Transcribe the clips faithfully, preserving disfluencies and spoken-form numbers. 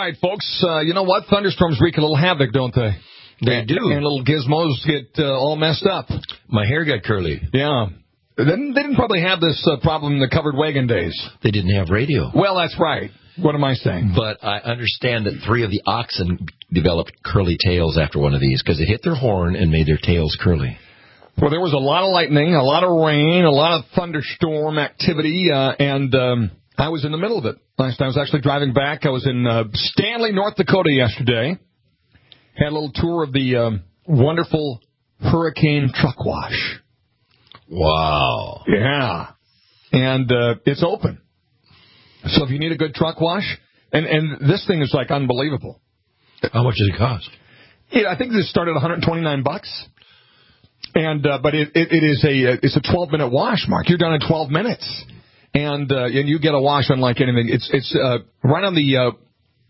right, folks. Uh, you know what? Thunderstorms wreak a little havoc, don't they? They and, do. And little gizmos get uh, all messed up. My hair got curly. Yeah. They didn't, they didn't probably have this uh, problem in the covered wagon days. They didn't have radio. Well, that's right. What am I saying? But I understand that three of the oxen developed curly tails after one of these because it hit their horn and made their tails curly. Well, there was a lot of lightning, a lot of rain, a lot of thunderstorm activity, uh, and um, I was in the middle of it. Last time I was actually driving back. I was in uh, Stanley, North Dakota yesterday. Had a little tour of the um, wonderful Hurricane Truck Wash. Wow. Yeah. And uh, it's open. So if you need a good truck wash, and, and this thing is like unbelievable. How much does it cost? Yeah, I think this started at one hundred twenty-nine bucks. And uh, but it, it, it is a it's a twelve minute wash, Mark. You're done in twelve minutes, and uh, and you get a wash unlike anything. It's it's uh, right on the uh,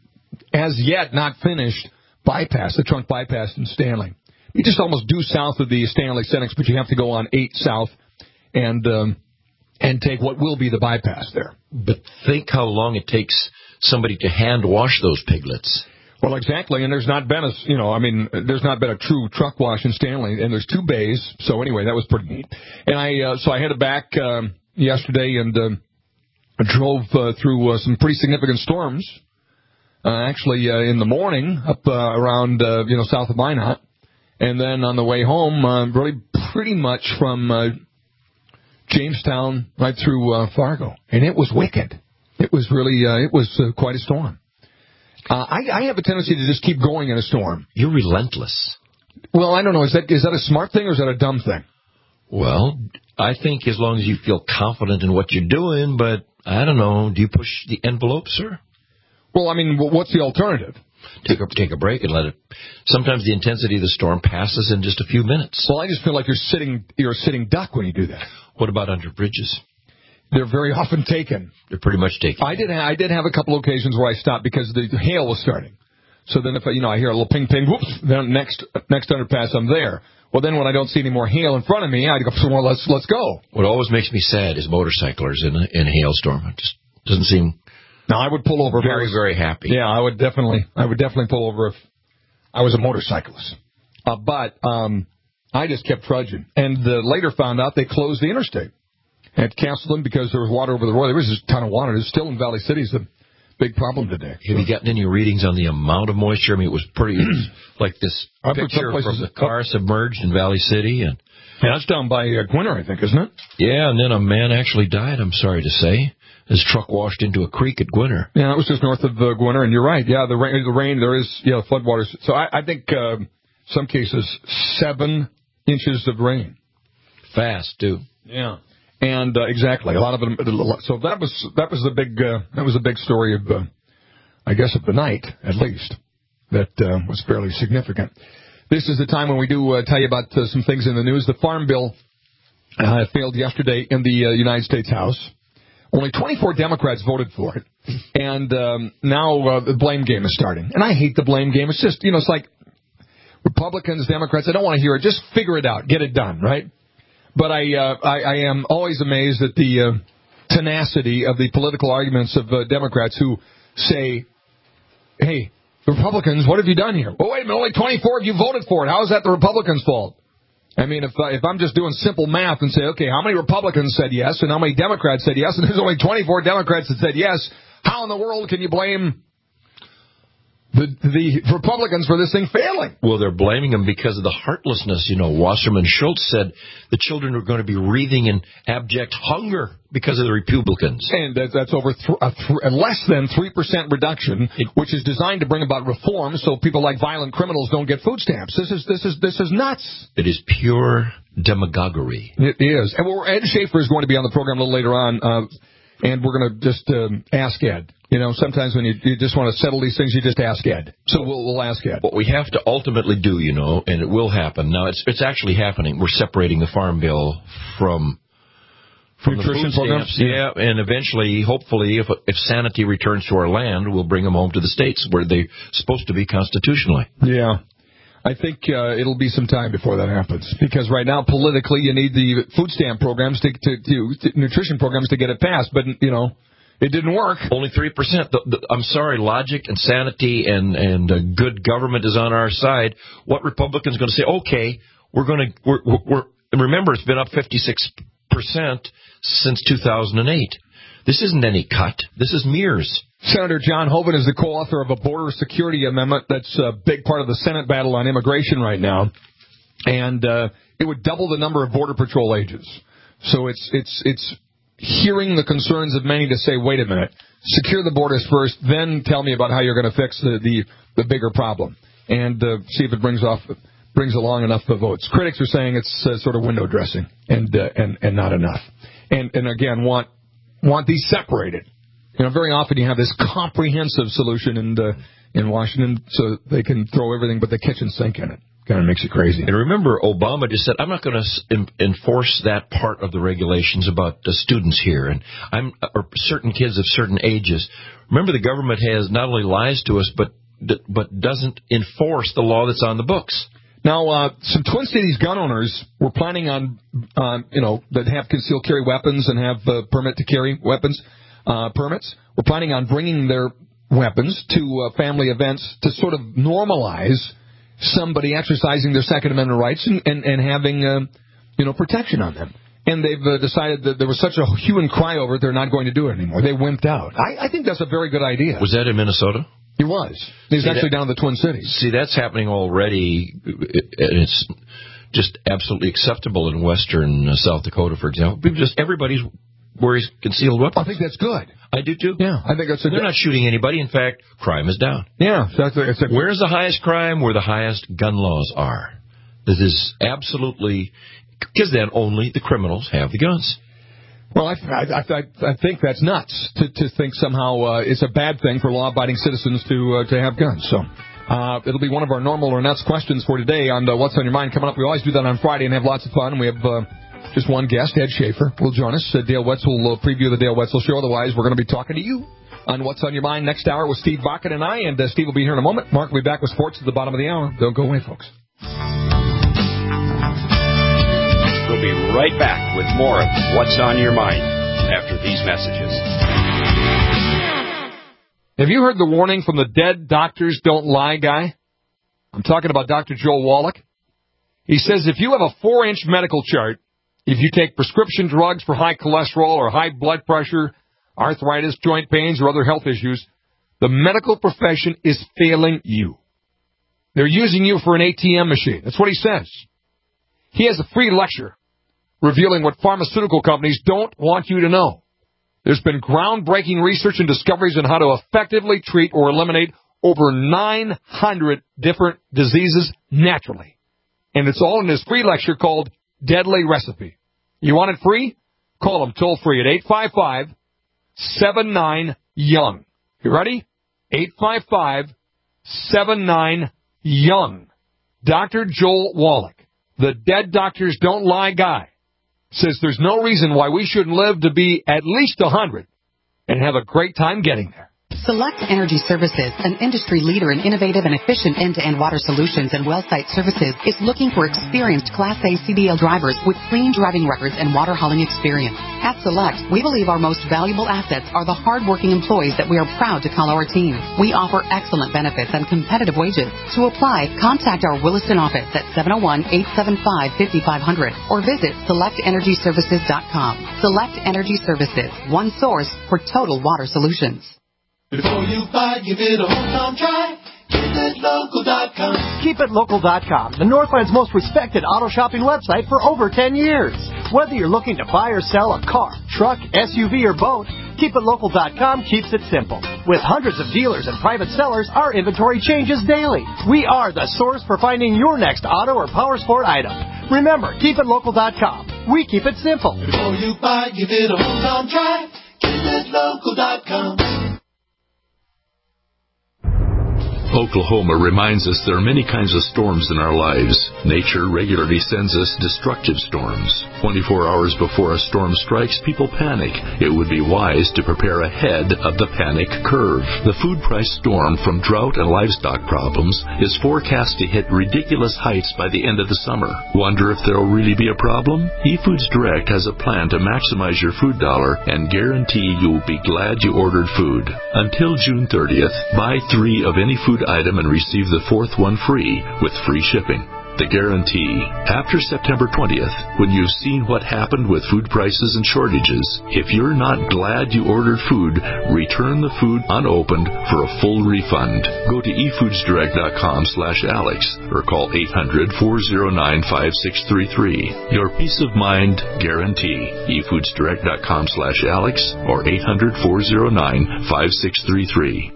as yet not finished bypass, the trunk bypass in Stanley. You just almost due south of the Stanley Senex, but you have to go on eight south and um, and take what will be the bypass there. But think how long it takes somebody to hand wash those piglets. Well, exactly, and there's not been a, you know, I mean, there's not been a true truck wash in Stanley, and there's two bays, so anyway, that was pretty neat. And I, uh, so I headed back um, yesterday and um, drove uh, through uh, some pretty significant storms, uh, actually uh, in the morning up uh, around, uh, you know, south of Minot, and then on the way home, uh, really pretty much from uh, Jamestown right through uh, Fargo, and it was wicked. It was really, uh, it was uh, quite a storm. Uh, I, I have a tendency to just keep going in a storm. You're relentless. Well, I don't know. Is that is that a smart thing or is that a dumb thing? Well, I think as long as you feel confident in what you're doing, but I don't know. Do you push the envelope, sir? Well, I mean, what's the alternative? Take a, take a break and let it. Sometimes the intensity of the storm passes in just a few minutes. Well, I just feel like you're sitting you're a sitting duck when you do that. What about under bridges? They're very often taken. They're pretty much taken. I did. Ha- I did have a couple of occasions where I stopped because the hail was starting. So then, if I, you know, I hear a little ping, ping, whoops, then next next underpass, I'm there. Well, then when I don't see any more hail in front of me, I go, well, let's let's go. What always makes me sad is motorcyclers in a, in a hailstorm. It just doesn't seem. Now I would pull over. Very, was, very happy. Yeah, I would definitely. I would definitely pull over if I was a motorcyclist. Uh, but um, I just kept trudging, and uh, later found out they closed the interstate. Had canceled them because there was water over the road. There was just a ton of water. It's still in Valley City. It's a big problem today. Have you gotten any readings on the amount of moisture? I mean, it was pretty, it was like this I've picture from the car submerged in Valley City. And yeah, that's down by uh, Gwinner, I think, isn't it? Yeah, and then a man actually died, I'm sorry to say. His truck washed into a creek at Gwinner. Yeah, that was just north of uh, Gwinner, and you're right. Yeah, the rain, the rain there is, yeah, floodwaters. So I, I think uh, some cases, seven inches of rain. Fast, too. Yeah. And uh, exactly, a lot of them. So that was that was the big uh, that was a big story of, uh, I guess, of the night at least. That uh, was fairly significant. This is the time when we do uh, tell you about uh, some things in the news. The Farm Bill uh, failed yesterday in the uh, United States House. Only twenty-four Democrats voted for it, and um, now uh, the blame game is starting. And I hate the blame game. It's just, you know, it's like Republicans, Democrats. I don't want to hear it. Just figure it out, get it done, right? But I, uh, I I am always amazed at the uh, tenacity of the political arguments of uh, Democrats who say, hey, Republicans, what have you done here? Well, wait a minute, only twenty-four of you voted for it. How is that the Republicans' fault? I mean, if uh, if I'm just doing simple math and say, okay, how many Republicans said yes and how many Democrats said yes, and there's only twenty-four Democrats that said yes, how in the world can you blame The, the Republicans for this thing failing? Well, they're blaming them because of the heartlessness. You know, Wasserman Schultz said the children are going to be wreathing in abject hunger because of the Republicans. And that, that's over th- a, th- a less than three percent reduction, it, which is designed to bring about reform so people like violent criminals don't get food stamps. This is this is this is nuts. It is pure demagoguery. It is. And we're, Ed Schaefer is going to be on the program a little later on, uh, and we're going to just um, ask Ed. You know, sometimes when you, you just want to settle these things, you just ask Ed. So we'll, we'll ask Ed. What we have to ultimately do, you know, and it will happen. Now, it's it's actually happening. We're separating the Farm Bill from, from nutrition the food programs. Stamps. Yeah, and eventually, hopefully, if if sanity returns to our land, we'll bring them home to the states where they're supposed to be constitutionally. Yeah. I think uh, it'll be some time before that happens, because right now, politically, you need the food stamp programs, to, to, to, to nutrition programs to get it passed. But, you know, It didn't work. Only three percent. The, the, I'm sorry, logic and sanity and, and uh, good government is on our side. What Republicans going to say, okay, we're going to, we're, we're, and remember, it's been up fifty-six percent since two thousand eight. This isn't any cut. This is Mears. Senator John Hoeven is the co-author of a border security amendment that's a big part of the Senate battle on immigration right now. And uh, it would double the number of Border Patrol agents. So it's it's it's hearing the concerns of many to say, wait a minute, secure the borders first, then tell me about how you're going to fix the, the, the bigger problem, and uh, see if it brings off brings along enough of votes. Critics are saying it's uh, sort of window dressing and uh, and and not enough. And and again, want want these separated. You know, very often you have this comprehensive solution in uh, in Washington, so they can throw everything but the kitchen sink in it. Kind of makes you crazy. And remember, Obama just said, I'm not going to enforce that part of the regulations about the students here, and I'm or certain kids of certain ages. Remember, the government has not only lies to us, but but doesn't enforce the law that's on the books. Now, uh, some Twin Cities gun owners were planning on, uh, you know, that have concealed carry weapons and have uh, permit to carry weapons uh, permits. Were planning on bringing their weapons to uh, family events to sort of normalize somebody exercising their Second Amendment rights and, and, and having, uh, you know, protection on them. And they've uh, decided that there was such a hue and cry over it, they're not going to do it anymore. They wimped out. I, I think that's a very good idea. Was that in Minnesota? He was. He's see, actually that, down in the Twin Cities. See, that's happening already, and it's just absolutely acceptable in western uh, South Dakota, for example. Just everybody's wears concealed weapons. I think that's good. I do, too. Yeah, I think that's a They're good... not shooting anybody. In fact, crime is down. Yeah. That's a, it's a... Where's the highest crime? Where the highest gun laws are. This is absolutely... Because then only the criminals have the guns. Well, I, I, I, I think that's nuts to, to think somehow uh, it's a bad thing for law-abiding citizens to uh, to have guns. So uh, it'll be one of our normal or nuts questions for today on uh, What's on Your Mind coming up. We always do that on Friday and have lots of fun. We have uh, just one guest, Ed Schaefer, will join us. Uh, Dale Wetzel will uh, preview the Dale Wetzel Show. Otherwise, we're going to be talking to you on What's on Your Mind next hour with Steve Bakken and I. And uh, Steve will be here in a moment. Mark will be back with sports at the bottom of the hour. Don't go away, folks. We'll be right back with more of What's on Your Mind after these messages. Have you heard the warning from the dead doctors don't lie guy? I'm talking about Doctor Joel Wallach. He says if you have a four-inch medical chart, if you take prescription drugs for high cholesterol or high blood pressure, arthritis, joint pains, or other health issues, the medical profession is failing you. They're using you for an A T M machine. That's what he says. He has a free lecture revealing what pharmaceutical companies don't want you to know. There's been groundbreaking research and discoveries on how to effectively treat or eliminate over nine hundred different diseases naturally. And it's all in his free lecture called Deadly Recipe. You want it free? Call him toll free at eight five five, seven nine, young. You ready? eight five five, seven nine, young. Doctor Joel Wallach, the Dead Doctors Don't Lie guy, says there's no reason why we shouldn't live to be at least one hundred and have a great time getting there. Select Energy Services, an industry leader in innovative and efficient end-to-end water solutions and well site services, is looking for experienced Class A C D L drivers with clean driving records and water hauling experience. At Select, we believe our most valuable assets are the hard-working employees that we are proud to call our team. We offer excellent benefits and competitive wages. To apply, contact our Williston office at seven oh one, eight seven five, five five zero zero or visit select energy services dot com. Select Energy Services, one source for total water solutions. Before you buy, give it a hometown try. Keep it local dot com. keep it local dot com, the Northland's most respected auto shopping website for over ten years. Whether you're looking to buy or sell a car, truck, S U V, or boat, keep it local dot com keeps it simple. With hundreds of dealers and private sellers, our inventory changes daily. We are the source for finding your next auto or power sport item. Remember, keep it local dot com. We keep it simple. Before you buy, give it a hometown try. keep it local dot com. Oklahoma reminds us there are many kinds of storms in our lives. Nature regularly sends us destructive storms. twenty-four hours before a storm strikes, people panic. It would be wise to prepare ahead of the panic curve. The food price storm from drought and livestock problems is forecast to hit ridiculous heights by the end of the summer. Wonder if there will really be a problem? eFoods Direct has a plan to maximize your food dollar and guarantee you'll be glad you ordered food. Until June thirtieth, buy three of any food item and receive the fourth one free with free shipping. The guarantee. After September twentieth, when you've seen what happened with food prices and shortages, if you're not glad you ordered food, return the food unopened for a full refund. Go to efoodsdirect.com slash Alex or call eight hundred, four oh nine, five six three three. Your peace of mind guarantee. efoodsdirect.com slash Alex or eight hundred, four oh nine, five six three three.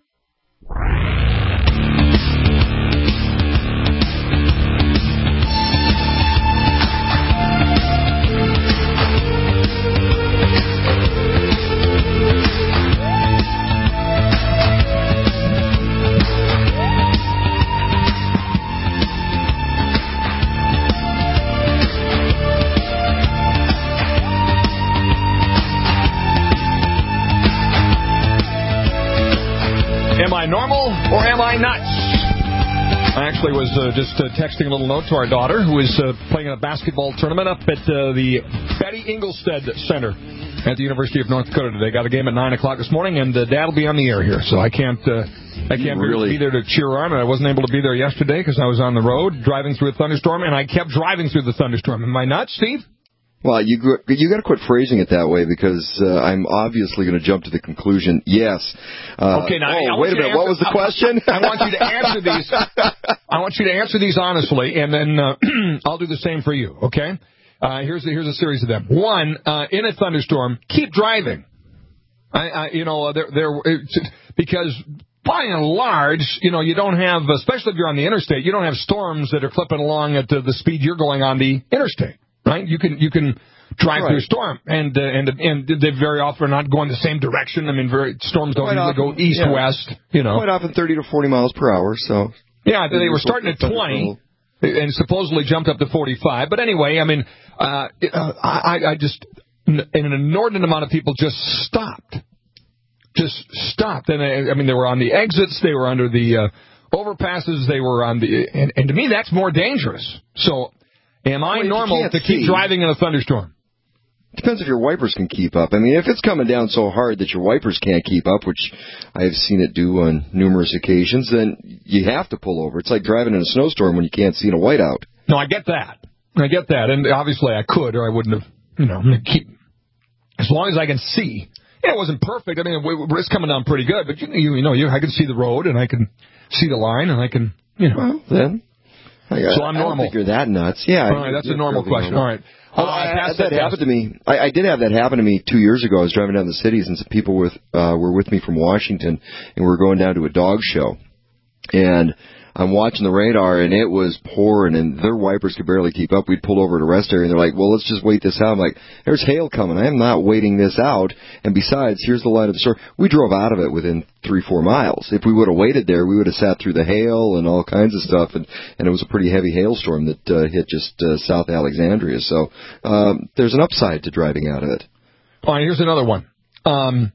Normal or am I nuts? I actually was uh, just uh, texting a little note to our daughter who is uh, playing in a basketball tournament up at uh, the Betty Engelstead Center at the University of North Dakota today. Got a game at nine o'clock this morning, and uh, Dad will be on the air here, so I can't uh, I can't really be there to cheer on. And I wasn't able to be there yesterday because I was on the road driving through a thunderstorm, and I kept driving through the thunderstorm. Am I nuts, Steve? Well, you you got to quit phrasing it that way because uh, I'm obviously going to jump to the conclusion. Yes. Uh, okay. Now, oh, wait a minute. What was the question? I want you to answer these. I want you to answer these honestly, and then uh, I'll do the same for you. Okay. Uh, here's the, here's a series of them. One, uh, in a thunderstorm, keep driving. I, I you know, there there because by and large, you know, you don't have, especially if you're on the interstate, you don't have storms that are clipping along at the, the speed you're going on the interstate. Right, you can you can drive right. through a storm, and uh, and and they very often are not going the same direction. I mean, very storms don't Quite usually often, go east yeah. west. You know, quite often thirty to forty miles per hour. So yeah, they were starting at twenty, and supposedly jumped up to forty-five. But anyway, I mean, uh, I I just an inordinate amount of people just stopped, just stopped, and I, I mean they were on the exits, they were under the uh, overpasses, they were on the, and, and to me that's more dangerous. So. Am I well, normal to keep see. driving in a thunderstorm? Depends if your wipers can keep up. I mean, if it's coming down so hard that your wipers can't keep up, which I have seen it do on numerous occasions, then you have to pull over. It's like driving in a snowstorm when you can't see in a whiteout. No, I get that. I get that. And obviously I could, or I wouldn't have, you know, keep, as long as I can see. Yeah, it wasn't perfect. I mean, it's coming down pretty good, but you, you, you know, you, I can see the road, and I can see the line, and I can, you know. Well, then. I, so I'm I normal. don't think you're that nuts. Yeah. All right, that's a normal question. Normal. All right. Oh, uh, I, that, that happened to me. I, I did have that happen to me two years ago. I was driving down the cities, and some people with, uh, were with me from Washington, and we were going down to a dog show. And I'm watching the radar, and it was pouring, and their wipers could barely keep up. We'd pulled over at a rest area, and they're like, well, let's just wait this out. I'm like, there's hail coming. I am not waiting this out. And besides, here's the line of the store. We drove out of it within three, four miles. If we would have waited there, we would have sat through the hail and all kinds of stuff, and, and it was a pretty heavy hailstorm that uh, hit just uh, South Alexandria. So um, there's an upside to driving out of it. All right, here's another one. Um,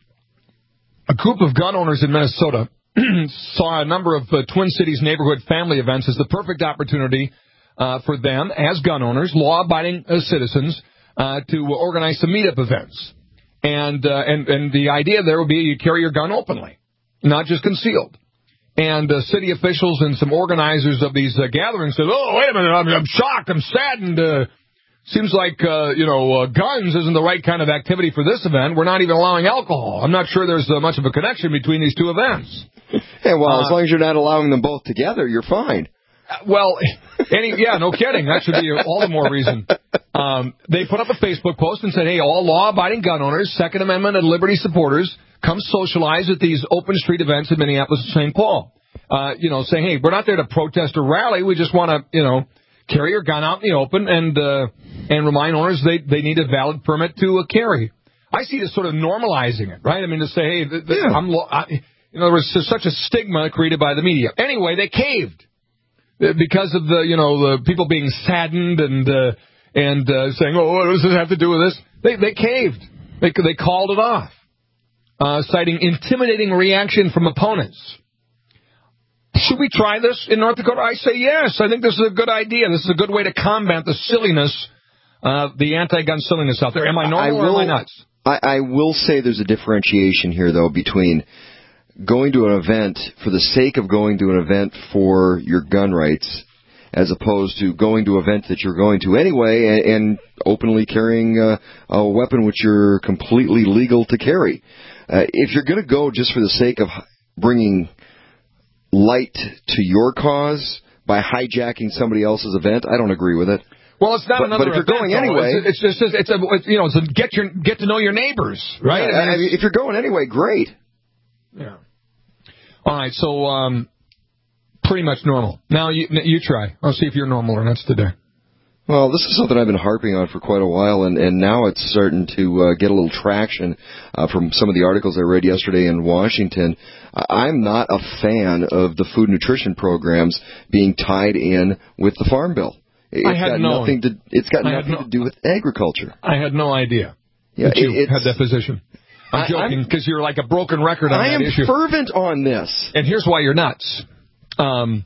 a group of gun owners in Minnesota saw a number of uh, Twin Cities neighborhood family events as the perfect opportunity uh, for them, as gun owners, law-abiding uh, citizens, uh, to organize some meetup events. And, uh, and and the idea there would be you carry your gun openly, not just concealed. And uh, city officials and some organizers of these uh, gatherings said, oh, wait a minute, I'm, I'm shocked, I'm saddened. Uh, seems like, uh, you know, uh, guns isn't the right kind of activity for this event. We're not even allowing alcohol. I'm not sure there's uh, much of a connection between these two events. Yeah, well, uh, as long as you're not allowing them both together, you're fine. Well, any, yeah, no kidding. That should be all the more reason. Um, they put up a Facebook post and said, hey, all law-abiding gun owners, Second Amendment and liberty supporters, come socialize at these open street events in Minneapolis and Saint Paul. Uh, you know, saying, hey, we're not there to protest or rally. We just want to, you know, carry your gun out in the open and uh, and remind owners they, they need a valid permit to uh, carry. I see this sort of normalizing it, right? I mean, to say, hey, th- th- yeah. I'm lo- I, You know, there was such a stigma created by the media. Anyway, they caved because of the, you know, the people being saddened and uh, and uh, saying, "Oh, what does this have to do with this?" They they caved. They they called it off, uh, citing intimidating reaction from opponents. Should we try this in North Dakota? I say yes. I think this is a good idea. This is a good way to combat the silliness, uh, the anti-gun silliness out there. Am I normal I will, or am I nuts? I, I will say there's a differentiation here, though, between going to an event for the sake of going to an event for your gun rights, as opposed to going to an event that you're going to anyway and, and openly carrying uh, a weapon which you're completely legal to carry. Uh, if you're going to go just for the sake of bringing light to your cause by hijacking somebody else's event, I don't agree with it. Well, it's not but, another But if you're event, going though. anyway, it's, it's just it's a it's, you know it's a get your get to know your neighbors, right? Yeah, I mean, if you're going anyway, great. Yeah. All right, so um, pretty much normal. Now you you try. I'll see if you're normal or not today. Well, this is something I've been harping on for quite a while, and, and now it's starting to uh, get a little traction uh, from some of the articles I read yesterday in Washington. I'm not a fan of the food nutrition programs being tied in with the Farm Bill. It's I had got known. nothing to. It's got I nothing no, to do with agriculture. I had no idea yeah, that you it, had that position. I'm joking because you're like a broken record on I that am issue. fervent on this. And here's why you're nuts. Um,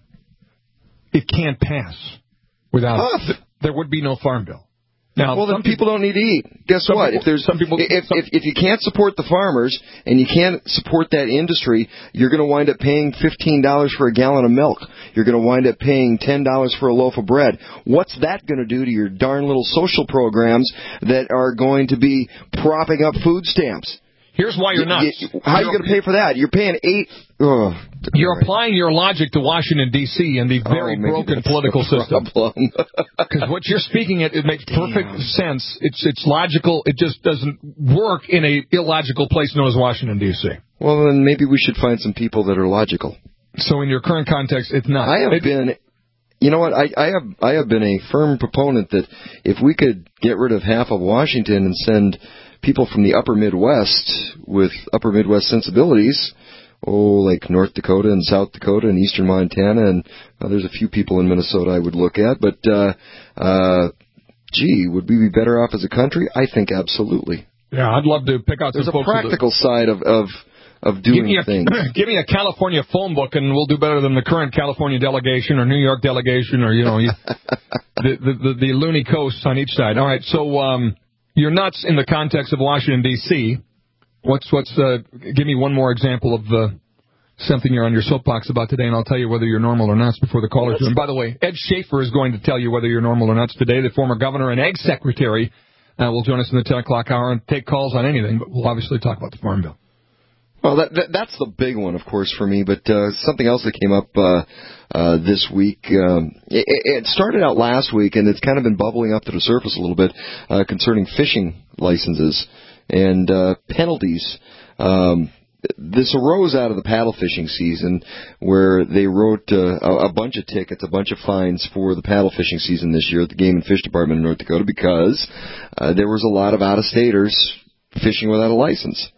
it can't pass without. Th- there would be no Farm Bill. Now, well, then people don't need to eat. Guess what? People, if there's some people, if, some, if if you can't support the farmers and you can't support that industry, you're going to wind up paying fifteen dollars for a gallon of milk. You're going to wind up paying ten dollars for a loaf of bread. What's that going to do to your darn little social programs that are going to be propping up food stamps? Here's why you're nuts. You, how are you going to pay for that? You're paying eight. Oh, you're right. applying your logic to Washington, D C and the very oh, broken political system. Because what you're speaking, it, it makes Damn. perfect sense. It's it's logical. It just doesn't work in a illogical place known as Washington, D C. Well, then maybe we should find some people that are logical. So in your current context, it's not. I have it, been. You know what? I, I have I have been a firm proponent that if we could get rid of half of Washington and send people from the upper Midwest with upper Midwest sensibilities, oh, like North Dakota and South Dakota and eastern Montana, and uh, there's a few people in Minnesota I would look at, but, uh, uh, gee, would we be better off as a country? I think absolutely. Yeah, I'd love to pick out There's some a folks. There's a practical side of, of, of doing give things. A, give me a California phone book, and we'll do better than the current California delegation or New York delegation or, you know, you, the, the, the, the loony coasts on each side. All right, so, um, you're nuts in the context of Washington, D C What's, what's, uh, give me one more example of uh, something you're on your soapbox about today, and I'll tell you whether you're normal or nuts before the callers do. And by the way, Ed Schaefer is going to tell you whether you're normal or nuts today. The former governor and ag secretary uh, will join us in the ten o'clock hour and take calls on anything, but we'll obviously talk about the Farm Bill. Well, that, that, that's the big one, of course, for me. But uh, something else that came up uh, uh, this week, um, it, it started out last week, and it's kind of been bubbling up to the surface a little bit uh, concerning fishing licenses and uh, penalties. Um, this arose out of the paddle fishing season, where they wrote uh, a, a bunch of tickets, a bunch of fines for the paddle fishing season this year at the Game and Fish Department in North Dakota because uh, there was a lot of out-of-staters fishing without a license.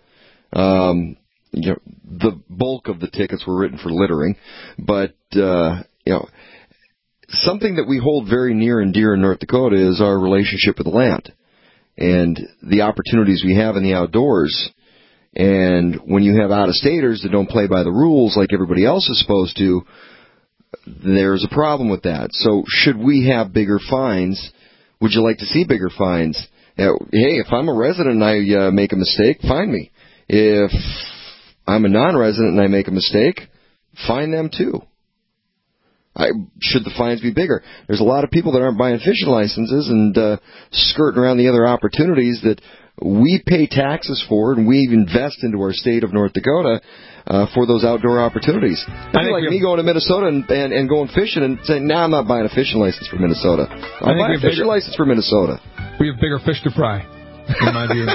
Um, You know, the bulk of the tickets were written for littering, but, uh, you know, something that we hold very near and dear in North Dakota is our relationship with the land and the opportunities we have in the outdoors. And when you have out-of-staters that don't play by the rules like everybody else is supposed to, there's a problem with that. So should we have bigger fines? Would you like to see bigger fines? Uh, hey, if I'm a resident and I uh, make a mistake, fine me. If I'm a non-resident and I make a mistake, fine them too. I, should the fines be bigger? There's a lot of people that aren't buying fishing licenses and uh, skirting around the other opportunities that we pay taxes for and we invest into our state of North Dakota uh, for those outdoor opportunities. That'd be like me going to Minnesota and, and, and going fishing and saying, nah, I'm not buying a fishing license for Minnesota. I'm buying a fishing bigger, license for Minnesota. We have bigger fish to fry. In my view.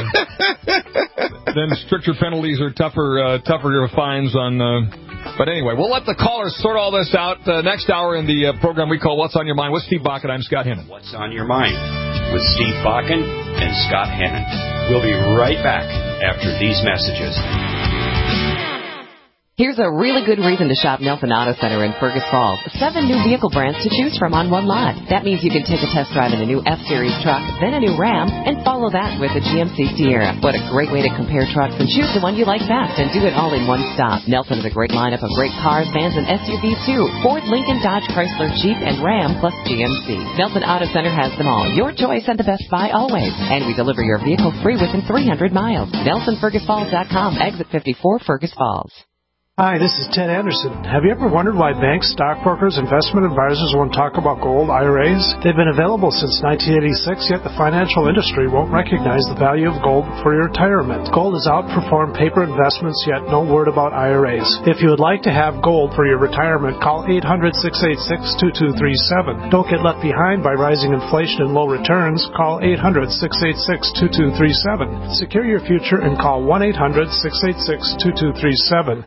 Then stricter penalties or tougher, uh, tougher fines on. Uh, but anyway, we'll let the callers sort all this out. Uh, next hour in the uh, program we call "What's on Your Mind" with Steve Bakken. I'm Scott Hennon. What's on Your Mind with Steve Bakken and Scott Hennon. We'll be right back after these messages. Here's a really good reason to shop Nelson Auto Center in Fergus Falls. Seven new vehicle brands to choose from on one lot. That means you can take a test drive in a new F-Series truck, then a new Ram, and follow that with a G M C Sierra. What a great way to compare trucks and choose the one you like best and do it all in one stop. Nelson has a great lineup of great cars, vans, and S U Vs too. Ford, Lincoln, Dodge, Chrysler, Jeep, and Ram, plus G M C. Nelson Auto Center has them all. Your choice and the best buy always. And we deliver your vehicle free within three hundred miles. Nelson Fergus Falls dot com, exit fifty-four, Fergus Falls. Hi, this is Ted Anderson. Have you ever wondered why banks, stockbrokers, investment advisors won't talk about gold I R As? They've been available since nineteen eighty-six, yet the financial industry won't recognize the value of gold for your retirement. Gold has outperformed paper investments, yet no word about I R As. If you would like to have gold for your retirement, call eight hundred, six eight six, two two three seven. Don't get left behind by rising inflation and low returns. Call eight hundred, six eight six, two two three seven. Secure your future and call one eight hundred, six eight six, two two three seven.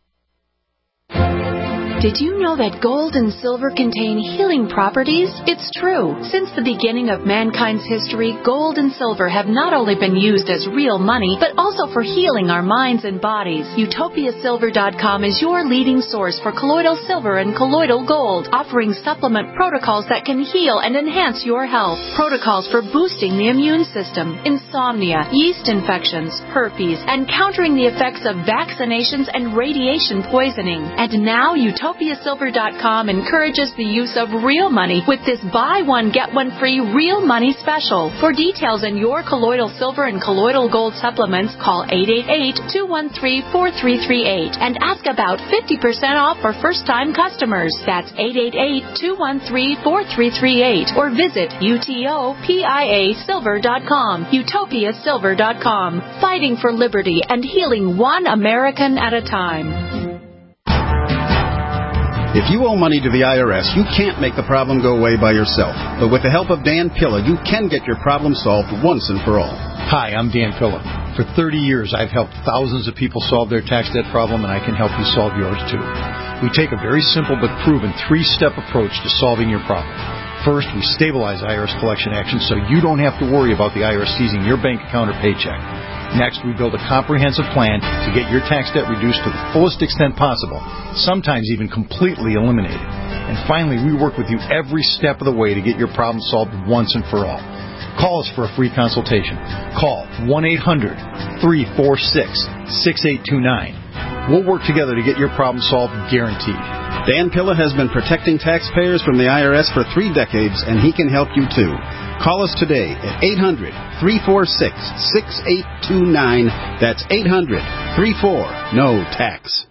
Did you know that gold and silver contain healing properties? It's true. Since the beginning of mankind's history, gold and silver have not only been used as real money, but also for healing our minds and bodies. Utopia Silver dot com is your leading source for colloidal silver and colloidal gold, offering supplement protocols that can heal and enhance your health. Protocols for boosting the immune system, insomnia, yeast infections, herpes, and countering the effects of vaccinations and radiation poisoning. And now Utopia Utopia Silver dot com encourages the use of real money with this buy one, get one free real money special. For details on your colloidal silver and colloidal gold supplements, call eight eight eight, two one three, four three three eight and ask about fifty percent off for first-time customers. That's eight eight eight, two one three, four three three eight or visit Utopia Silver dot com. Utopia Silver dot com. Fighting for liberty and healing one American at a time. If you owe money to the I R S, you can't make the problem go away by yourself. But with the help of Dan Pilla, you can get your problem solved once and for all. Hi, I'm Dan Pilla. For thirty years, I've helped thousands of people solve their tax debt problem, and I can help you solve yours too. We take a very simple but proven three-step approach to solving your problem. First, we stabilize I R S collection actions so you don't have to worry about the I R S seizing your bank account or paycheck. Next, we build a comprehensive plan to get your tax debt reduced to the fullest extent possible, sometimes even completely eliminated. And finally, we work with you every step of the way to get your problem solved once and for all. Call us for a free consultation. Call one eight hundred, three four six, six eight two nine. We'll work together to get your problem solved, guaranteed. Dan Pilla has been protecting taxpayers from the I R S for three decades, and he can help you too. Call us today at eight hundred, three four six, six eight two nine. That's eight hundred, three four, N O tax.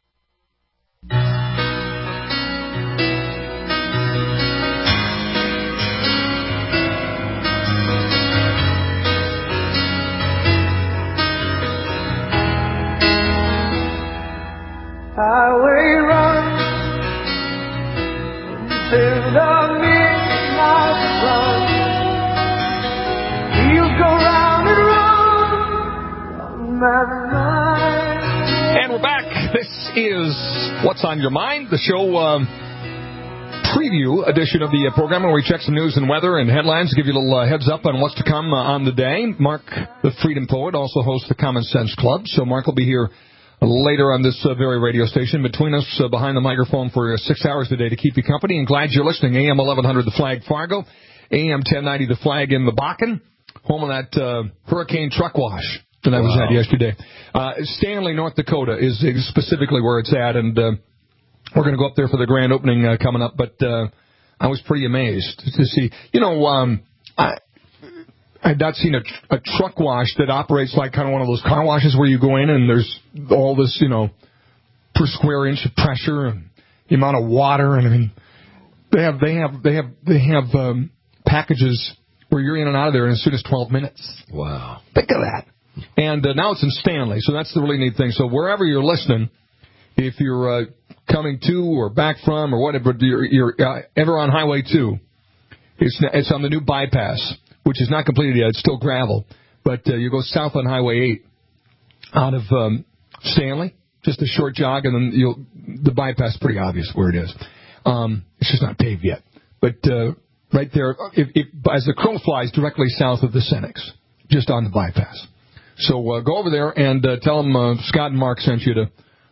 Highway run into the midnight sun. You go round and round. And we're back. This is What's on Your Mind, the show um, preview edition of the uh, program where we check some news and weather and headlines, give you a little uh, heads up on what's to come uh, on the day. Mark, the Freedom Poet, also hosts the Common Sense Club, so Mark will be here later on this uh, very radio station, between us uh, behind the microphone for uh, six hours today to keep you company. And glad you're listening. A M eleven hundred, The Flag, Fargo. A M ten ninety, The Flag in the Bakken. Home of that uh, hurricane truck wash that I was wow. at yesterday. Uh, Stanley, North Dakota is, is specifically where it's at, and uh, we're going to go up there for the grand opening uh, coming up. But uh, I was pretty amazed to see. You know, um, I... I had not seen a, tr- a truck wash that operates like kind of one of those car washes where you go in and there's all this, you know, per square inch of pressure and the amount of water. And I mean, they have they have they have they have um, packages where you're in and out of there in as soon as twelve minutes. Wow! Think of that. And uh, now it's in Stanley, so that's the really neat thing. So wherever you're listening, if you're uh, coming to or back from or whatever, you're, you're uh, ever on Highway two, it's it's on the new bypass, which is not completed yet. It's still gravel. But uh, you go south on Highway eight out of um, Stanley, just a short jog, and then you'll the bypass is pretty obvious where it is. Um, it's just not paved yet. But uh, right there, if, if, as the crow flies, directly south of the Cenex, just on the bypass. So uh, go over there and uh, tell them uh, Scott and Mark sent you to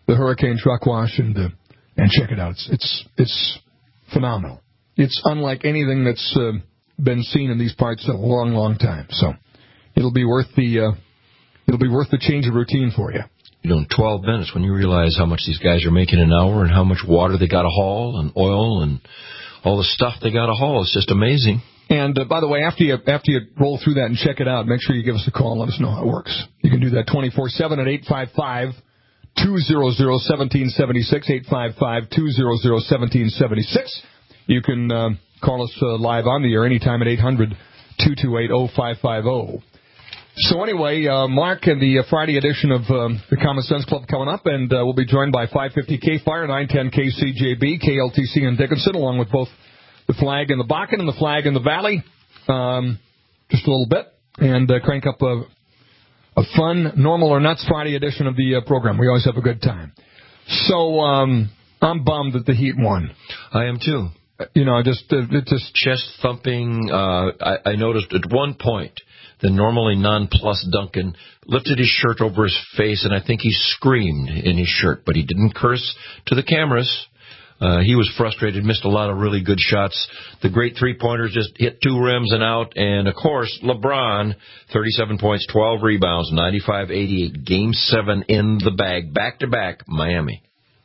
the Hurricane Truck Wash, and uh, and check it out. It's it's it's phenomenal. It's unlike anything that's uh, been seen in these parts in a long, long time. So it'll be worth the uh, it'll be worth the change of routine for you. You know, in twelve minutes, when you realize how much these guys are making an hour and how much water they got to haul and oil and all the stuff they got to haul, it's just amazing. And, uh, by the way, after you after you roll through that and check it out, make sure you give us a call and let us know how it works. You can do that twenty-four seven at eight five five, two hundred, one seven seven six, eight five five, two hundred, one seven seven six. You can uh, call us uh, live on the air anytime at eight hundred, two two eight, oh five five oh. So anyway, uh, Mark and the uh, Friday edition of um, the Common Sense Club coming up, and uh, we'll be joined by five fifty K Fire, nine ten K C J B, K L T C and Dickinson, along with both the Flag and the Bakken and the Flag and the Valley, um, just a little bit, and uh, crank up a, a fun, normal or nuts Friday edition of the uh, program. We always have a good time. So um, I'm bummed that the Heat won. I am too. You know, just uh, it just chest thumping. Uh, I, I noticed at one point the normally nonplussed Duncan lifted his shirt over his face, and I think he screamed in his shirt, but he didn't curse to the cameras. Uh, he was frustrated, missed a lot of really good shots. The great three-pointers just hit two rims and out. And, of course, LeBron, thirty-seven points, twelve rebounds, ninety-five eighty-eight, Game seven in the bag, back-to-back, Miami.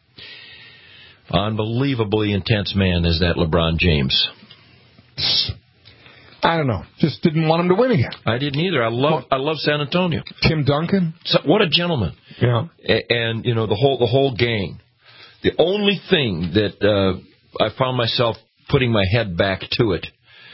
Unbelievably intense man is that LeBron James. I don't know. Just didn't want him to win again. I didn't either. I love I love San Antonio. Tim Duncan? So, what a gentleman. Yeah. And, and, you know, the whole the whole gang. The only thing that uh, I found myself putting my head back to it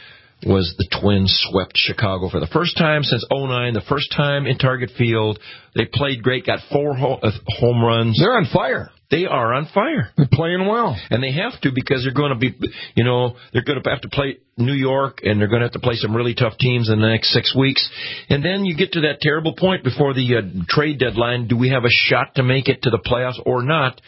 was the Twins swept Chicago for the first time since oh nine, the first time in Target Field. They played great, got four ho- uh, home runs. They're on fire. They are on fire. They're playing well. And they have to, because they're going to be, you know, they're going to have to play New York, and they're going to have to play some really tough teams in the next six weeks. And then you get to that terrible point before the uh, trade deadline. Do we have a shot to make it to the playoffs or not?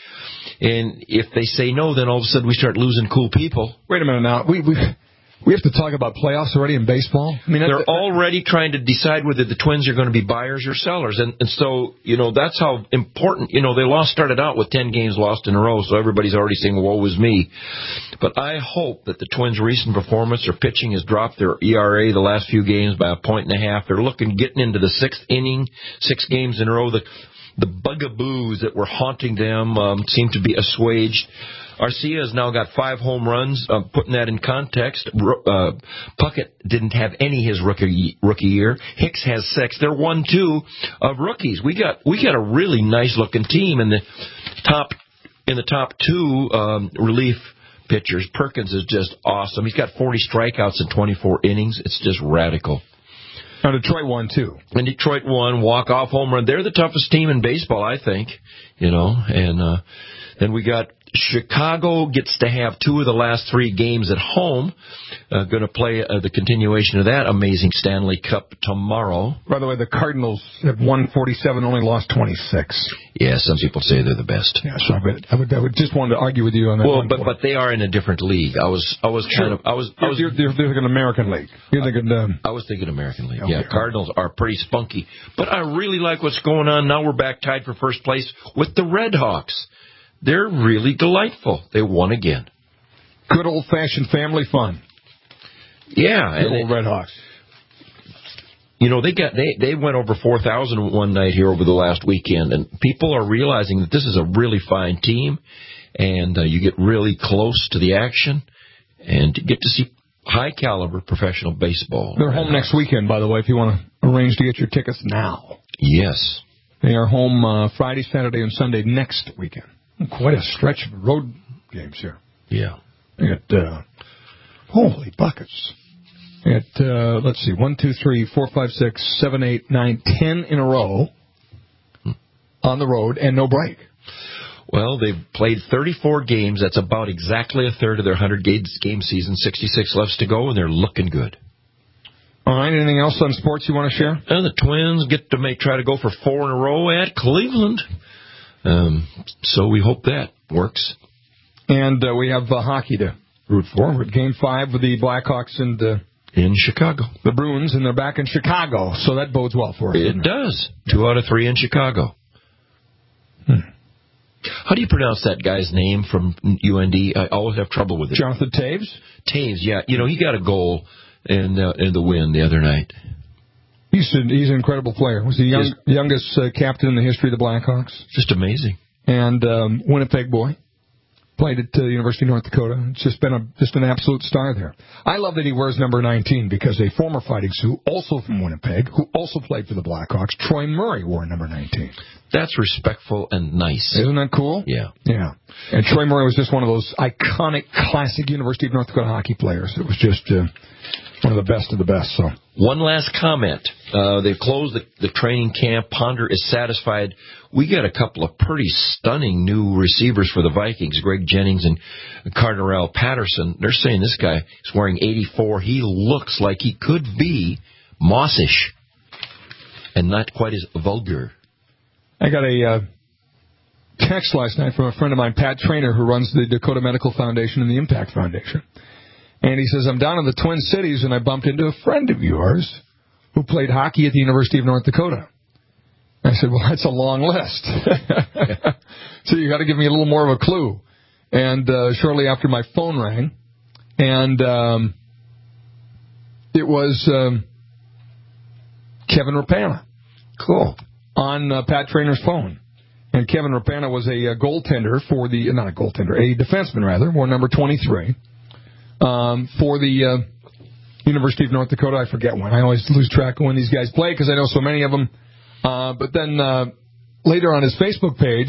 And if they say no, then all of a sudden we start losing cool people. Wait a minute now. We we we have to talk about playoffs already in baseball? I mean, they're that, already trying to decide whether the Twins are going to be buyers or sellers. And, and so, you know, that's how important, you know, they lost, started out with ten games lost in a row, so everybody's already saying, woe is me. But I hope that the Twins' recent performance, their pitching has dropped their E R A the last few games by a point and a half. They're looking, getting into the sixth inning, six games in a row. The, the bugaboos that were haunting them um, seem to be assuaged. Arcia has now got five home runs. Uh, putting that in context, uh, Puckett didn't have any his rookie rookie year. Hicks has six. They're one two of rookies. We got we got a really nice looking team in the top in the top two um, relief pitchers. Perkins is just awesome. He's got forty strikeouts in twenty-four innings. It's just radical. Now Detroit won too. And Detroit won, walk off home run. They're the toughest team in baseball, I think. You know, and uh, then we got. Chicago gets to have two of the last three games at home. Uh, going to play uh, the continuation of that amazing Stanley Cup tomorrow. By the way, the Cardinals have won forty-seven, only lost twenty-six. Yeah, some people say they're the best. Yeah, so I would, I would, I would just wanted to argue with you on that. Well, one but point. but they are in a different league. I was I was sure. kind of I was I was you're, you're, you're thinking American League. You're thinking. Um, I was thinking American League. Okay. Yeah, Cardinals are pretty spunky, but I really like what's going on now. We're back tied for first place with the Red Hawks. They're really delightful. They won again. Good old-fashioned family fun. Yeah, the and old it, Red Hawks. You know, they got they they went over four thousand one night here over the last weekend, and people are realizing that this is a really fine team, and uh, you get really close to the action, and you get to see high-caliber professional baseball. They're home next weekend, by the way, if you want to arrange to get your tickets now. Yes. They are home uh, Friday, Saturday, and Sunday next weekend. Quite a stretch of road games here. Yeah. They got, uh, holy buckets. They got, uh, let's see, one, two, three, four, five, six, seven, eight, nine, ten in a row on the road and no break. Well, they've played thirty-four games. That's about exactly a third of their one hundred game season. sixty-six left to go, and they're looking good. All right, anything else on sports you want to share? And the Twins get to make, try to go for four in a row at Cleveland. Um, so we hope that works. And uh, we have uh, hockey to root for. We're at Game five with the Blackhawks and uh, in Chicago. The Bruins, and they're back in Chicago, so that bodes well for us. It does. Two out of three in Chicago. Hmm. How do you pronounce that guy's name from U N D? I always have trouble with it. Jonathan Taves? Taves, yeah. You know, he got a goal in, uh, in the win the other night. He's, a, he's an incredible player. Was the young, yes. youngest uh, captain in the history of the Blackhawks. Just amazing. And um, Winnipeg boy. Played at the uh, University of North Dakota. It's just been a, just an absolute star there. I love that he wears number nineteen because a former Fighting Sioux, also from Winnipeg, who also played for the Blackhawks, Troy Murray, wore number nineteen. That's respectful and nice. Isn't that cool? Yeah. Yeah. And Troy Murray was just one of those iconic, classic University of North Dakota hockey players. It was just uh, one of the best of the best. So, one last comment. Uh, they've closed the, the training camp. Ponder is satisfied. We got a couple of pretty stunning new receivers for the Vikings, Greg Jennings and Cardinal Patterson. They're saying this guy is wearing eighty-four. He looks like he could be Mossish and not quite as vulgar. I got a uh, text last night from a friend of mine, Pat Trainer, who runs the Dakota Medical Foundation and the Impact Foundation. And he says, I'm down in the Twin Cities, and I bumped into a friend of yours who played hockey at the University of North Dakota. I said, well, that's a long list. So you got to give me a little more of a clue. And uh, shortly after my phone rang, and um, it was um, Kevin Rapana. Cool. On uh, Pat Trainer's phone. And Kevin Rapana was a, a goaltender for the, not a goaltender, a defenseman rather, wore number twenty-three, um, for the uh, University of North Dakota. I forget when. I always lose track of when these guys play because I know so many of them. Uh, but then uh, later on his Facebook page,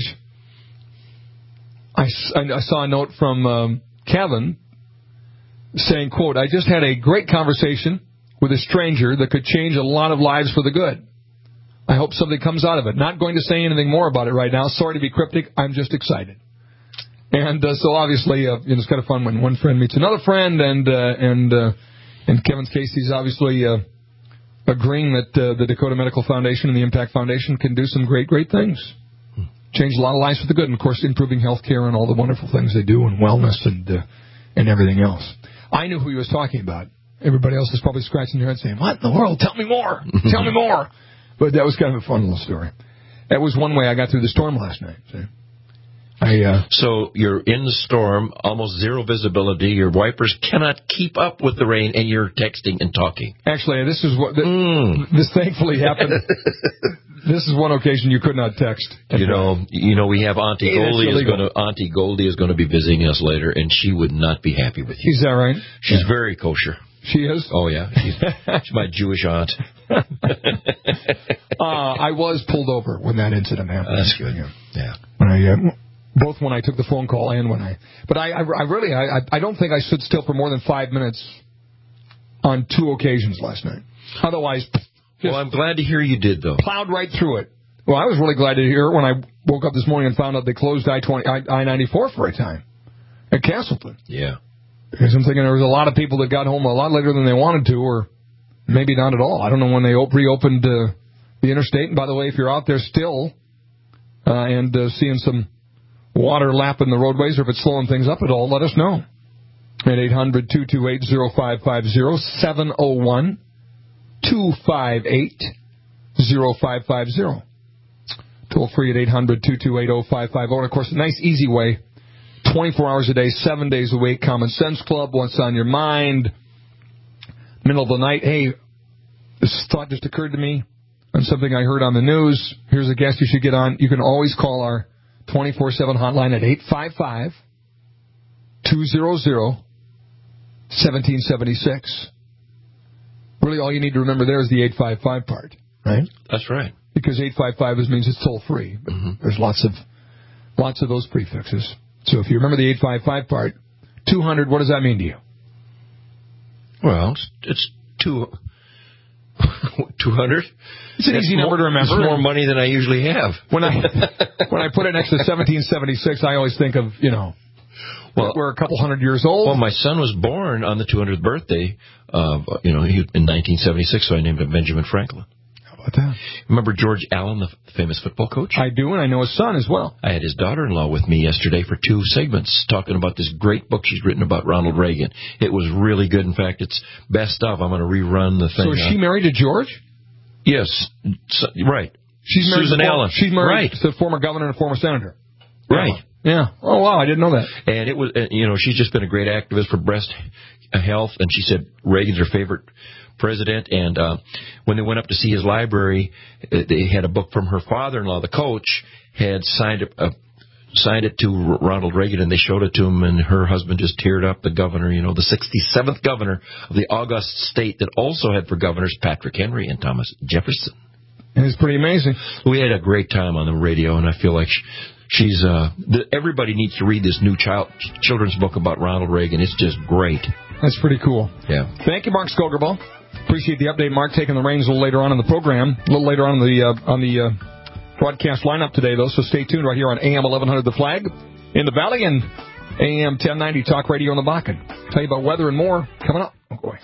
I, I saw a note from um, Kevin saying, quote, I just had a great conversation with a stranger that could change a lot of lives for the good. I hope something comes out of it. Not going to say anything more about it right now. Sorry to be cryptic. I'm just excited. And uh, so obviously, uh, you know, it's kind of fun when one friend meets another friend, and uh, and uh, in Kevin's case, he's obviously uh, agreeing that uh, the Dakota Medical Foundation and the Impact Foundation can do some great, great things. Change a lot of lives for the good, and of course, improving health care and all the wonderful things they do, and wellness and uh, and everything else. I knew who he was talking about. Everybody else is probably scratching their head saying, what in the world? Tell me more. Tell me more. But that was kind of a fun little story. That was one way I got through the storm last night. See? I, uh, so you're in the storm, almost zero visibility. Your wipers cannot keep up with the rain, and you're texting and talking. Actually, this is what the, mm. this thankfully happened. This is one occasion you could not text. You know, you know, we have Auntie hey, Goldie is going to Auntie Goldie is going to be visiting us later, and she would not be happy with you. Is that right? She's yeah. very kosher. She is? Oh, yeah. She's, she's my Jewish aunt. uh, I was pulled over when that incident happened. That's good. Yeah. yeah. When I, uh, both when I took the phone call and when I... But I, I, I really, I, I don't think I stood still for more than five minutes on two occasions last night. Otherwise... Well, I'm glad to hear you did, though. Plowed right through it. Well, I was really glad to hear it when I woke up this morning and found out they closed I ninety-four for a time at Castleton. Yeah. Because I'm thinking there was a lot of people that got home a lot later than they wanted to, or maybe not at all. I don't know when they op- reopened uh, the interstate. And by the way, if you're out there still uh, and uh, seeing some water lapping the roadways, or if it's slowing things up at all, let us know. At eight hundred, two two eight, oh five five oh, seven oh one, two five eight, oh five five oh. Toll free at eight hundred, two two eight, oh five five oh. And, of course, a nice, easy way. twenty-four hours a day, seven days a week. Common Sense Club, what's on your mind. Middle of the night, hey, this thought just occurred to me on something I heard on the news. Here's a guest you should get on. You can always call our twenty-four seven hotline at eight five five, two hundred, seventeen seventy-six. Really, all you need to remember there is the eight five five part, right? That's right. Because eight five five means it's toll-free. But mm-hmm. There's lots of lots of those prefixes. So if you remember the eight five five part, two hundred, what does that mean to you? Well, it's, it's two, two hundred. It's an That's easy more, number to remember. It's more money than I usually have. When I when I put it next to seventeen seventy-six, I always think of, you know, well, we're a couple hundred years old. Well, my son was born on the two hundredth birthday, uh, you know, he, in nineteen seventy-six, so I named him Benjamin Franklin. How about that? Remember George Allen, the famous football coach? I do, and I know his son as well. I had his daughter-in-law with me yesterday for two segments talking about this great book she's written about Ronald Reagan. It was really good. In fact, it's best of. I'm going to rerun the thing. So is she married to George? Yes. So, right. She's married Susan to Allen. She's married right. to the former governor and former senator. Right. Yeah. Oh, wow, I didn't know that. And it was, you know, she's just been a great activist for breast health, and she said Reagan's her favorite president. And uh, when they went up to see his library, they had a book from her father-in-law, the coach, had signed a, a signed it to Ronald Reagan, and they showed it to him, and her husband just teared up. The governor, you know, the sixty-seventh governor of the august state that also had for governors Patrick Henry and Thomas Jefferson. And it's pretty amazing. We had a great time on the radio, and I feel like she, she's. Uh, the, everybody needs to read this new child children's book about Ronald Reagan. It's just great. That's pretty cool. Yeah. Thank you, Mark Skogerbo. Appreciate the update, Mark. Taking the reins a little later on in the program, a little later on in the uh, on the. Uh, broadcast lineup today, though, so stay tuned right here on A M eleven hundred The Flag in the Valley and A M ten ninety Talk Radio in the Bakken. Tell you about weather and more coming up. Oh, boy.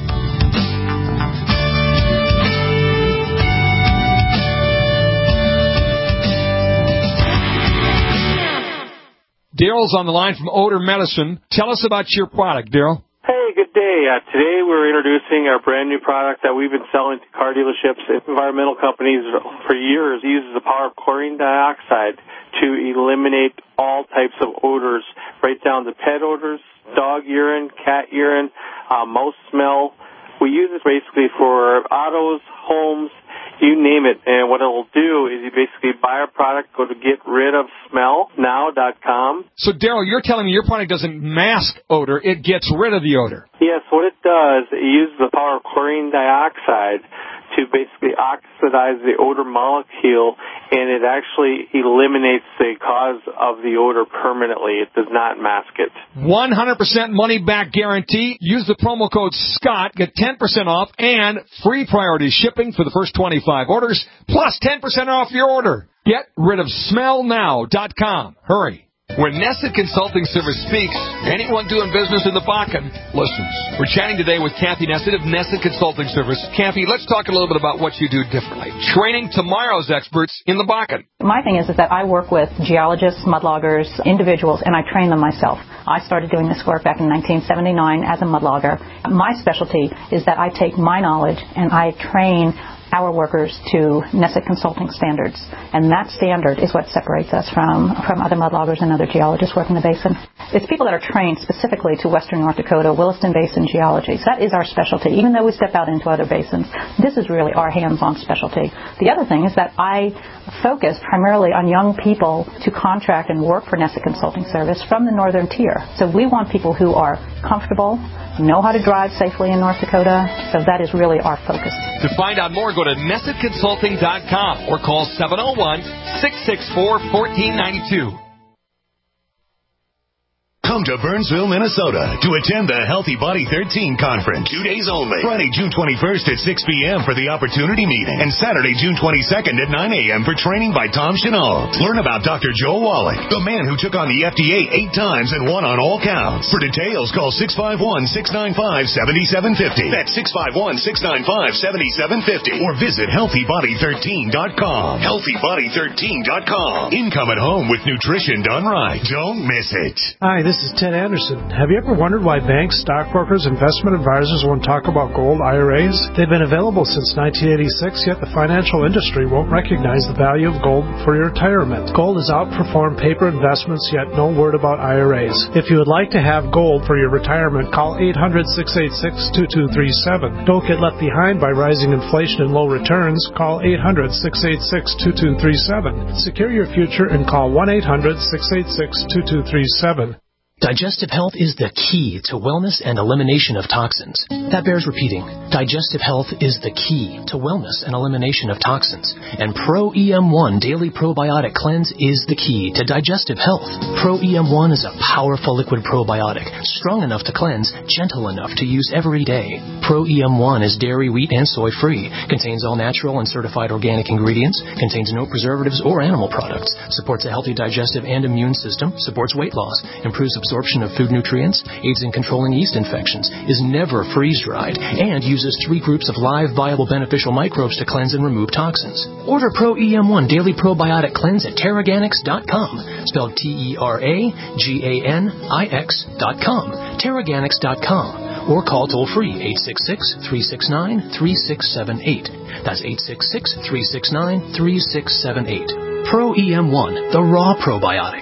Daryl's on the line from Odor Medicine. Tell us about your product, Daryl. Hey, good day. Uh, today we're introducing our brand new product that we've been selling to car dealerships and environmental companies for years. It uses the power of chlorine dioxide to eliminate all types of odors, right down to pet odors, dog urine, cat urine, uh, mouse smell. We use this basically for autos, homes, you name it. And what it'll do is you basically buy our product, go to get rid of smell now dot com. So, Daryl, you're telling me your product doesn't mask odor, it gets rid of the odor. Yes, what it does, it uses the power of chlorine dioxide to basically oxidize the odor molecule, and it actually eliminates the cause of the odor permanently. It does not mask it. one hundred percent money-back guarantee. Use the promo code SCOTT. Get ten percent off and free priority shipping for the first twenty-five orders, plus ten percent off your order. Get rid of smell now dot com. Hurry. When Nesset Consulting Service speaks, anyone doing business in the Bakken listens. We're chatting today with Kathy Nesset of Nesset Consulting Service. Kathy, let's talk a little bit about what you do differently. Training tomorrow's experts in the Bakken. My thing is, is that I work with geologists, mudloggers, individuals, and I train them myself. I started doing this work back in nineteen seventy-nine as a mudlogger. My specialty is that I take my knowledge and I train our workers to Nesset Consulting standards. And that standard is what separates us from, from other mudloggers and other geologists working the basin. It's people that are trained specifically to western North Dakota, Williston Basin geology. So that is our specialty. Even though we step out into other basins, this is really our hands-on specialty. The other thing is that I focus primarily on young people to contract and work for Nesset Consulting Service from the northern tier. So we want people who are comfortable, know how to drive safely in North Dakota. So that is really our focus. To find out more, go to Nesset Consulting dot com or call seven oh one, six six four, one four nine two. Come to Burnsville, Minnesota to attend the Healthy Body thirteen Conference. Two days only. Friday, June twenty-first at six p.m. for the Opportunity Meeting. And Saturday, June twenty-second at nine a.m. for training by Tom Chenault. Learn about Doctor Joe Wallach, the man who took on the F D A eight times and won on all counts. For details, call six five one, six nine five, seven seven five zero. That's six five one, six nine five, seven seven five zero. Or visit healthy body thirteen dot com. healthy body thirteen dot com. Income at home with nutrition done right. Don't miss it. Hi, this is Ted Anderson. Have you ever wondered why banks, stockbrokers, investment advisors won't talk about gold I R As? They've been available since nineteen eighty-six, yet the financial industry won't recognize the value of gold for your retirement. Gold has outperformed paper investments, yet no word about I R As. If you would like to have gold for your retirement, call eight hundred, six eight six, two two three seven. Don't get left behind by rising inflation and low returns. Call eight hundred, six eight six, two two three seven. Secure your future and call one eight hundred, six eight six, two two three seven. Digestive health is the key to wellness and elimination of toxins. That bears repeating. Digestive health is the key to wellness and elimination of toxins. And Pro E M one Daily Probiotic Cleanse is the key to digestive health. Pro E M one is a powerful liquid probiotic, strong enough to cleanse, gentle enough to use every day. Pro E M one is dairy, wheat, and soy-free, contains all natural and certified organic ingredients, contains no preservatives or animal products, supports a healthy digestive and immune system, supports weight loss, improves absorption of food nutrients, aids in controlling yeast infections, is never freeze-dried, and uses three groups of live, viable, beneficial microbes to cleanse and remove toxins. Order Pro E M one Daily Probiotic Cleanse at Terraganics dot com, spelled T E R A G A N I X dot com, Terraganics dot com, or call toll-free eight six six, three six nine, three six seven eight. That's eight six six, three six nine, three six seven eight. Pro E M one, the raw probiotic.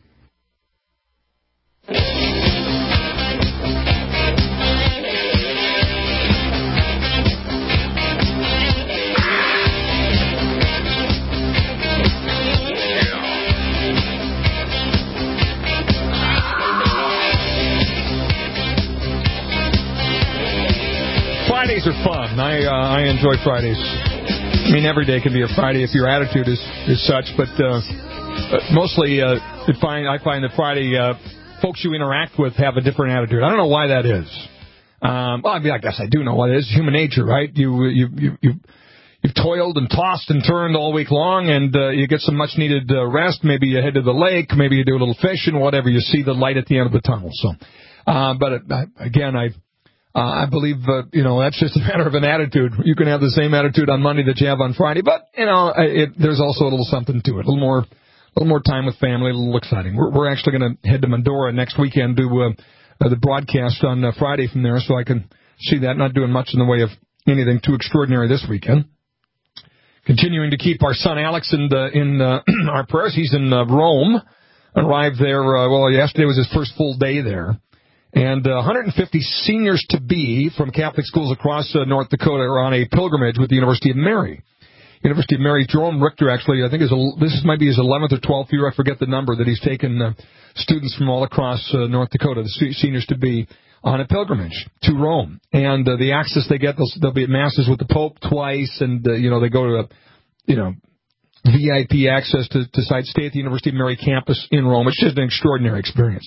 Fridays are fun. I uh, I enjoy Fridays. I mean, every day can be a Friday if your attitude is, is such, but uh, mostly uh, I find I find that Friday uh, folks you interact with have a different attitude. I don't know why that is. Um, well, I mean, I guess I do know what it is. Human nature, right? You you you you you've toiled and tossed and turned all week long, and uh, you get some much needed uh, rest. Maybe you head to the lake, maybe you do a little fishing, whatever. You see the light at the end of the tunnel. So, uh, but uh, again, I. Uh, I believe, uh, you know, that's just a matter of an attitude. You can have the same attitude on Monday that you have on Friday, but, you know, it, there's also a little something to it. A little more, a little more time with family, a little exciting. We're, we're actually going to head to Medora next weekend, do uh, uh, the broadcast on uh, Friday from there, so I can see that. Not doing much in the way of anything too extraordinary this weekend. Continuing to keep our son Alex in, the, in uh, our prayers. He's in uh, Rome. Arrived there, uh, well, yesterday was his first full day there. And uh, one hundred fifty seniors-to-be from Catholic schools across uh, North Dakota are on a pilgrimage with the University of Mary. University of Mary, Jerome Richter, actually, I think is a, this might be his eleventh or twelfth year. I forget the number that he's taken uh, students from all across uh, North Dakota, the seniors-to-be, on a pilgrimage to Rome. And uh, the access they get, they'll, they'll be at masses with the Pope twice, and, uh, you know, they go to, a, you know, V I P access to, to sites, stay at the University of Mary campus in Rome. It's just an extraordinary experience.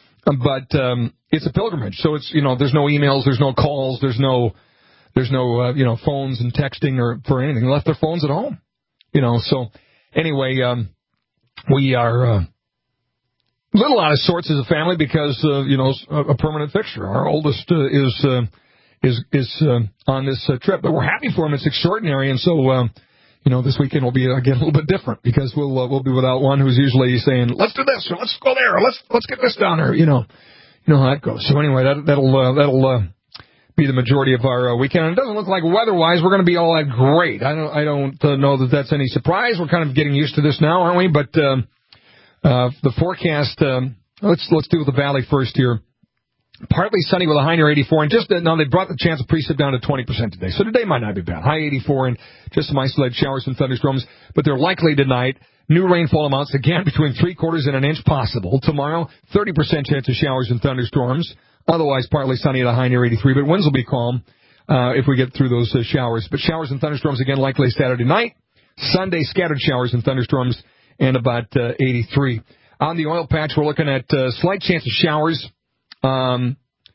But um, it's a pilgrimage, so it's, you know, there's no emails, there's no calls, there's no, there's no, uh, you know, phones and texting or for anything. They left their phones at home, you know. So anyway, um, we are uh, a little out of sorts as a family because, uh, you know, a, a permanent fixture. Our oldest uh, is uh, is is uh, on this uh, trip, but we're happy for him. It's extraordinary, and so. Uh, You know, this weekend will be, again, a little bit different because we'll uh, we'll be without one who's usually saying, let's do this, or let's go there, or let's let's get this down there, you know. You know how that goes. So anyway, that, that'll uh, that'll uh, be the majority of our uh, weekend. And it doesn't look like weather-wise we're going to be all that great. I don't I don't uh, know that that's any surprise. We're kind of getting used to this now, aren't we? But um, uh, the forecast, um, let's let's do the valley first here. Partly sunny with a high near eighty-four, and just now they brought the chance of precip down to twenty percent today. So today might not be bad. High eighty-four and just some isolated showers and thunderstorms, but they're likely tonight. New rainfall amounts again between three quarters and an inch possible. Tomorrow, thirty percent chance of showers and thunderstorms. Otherwise, partly sunny at a high near eighty-three, but winds will be calm uh, if we get through those uh, showers. But showers and thunderstorms again likely Saturday night. Sunday, scattered showers and thunderstorms, and about uh, eighty-three. On the oil patch, we're looking at uh, slight chance of showers. Um,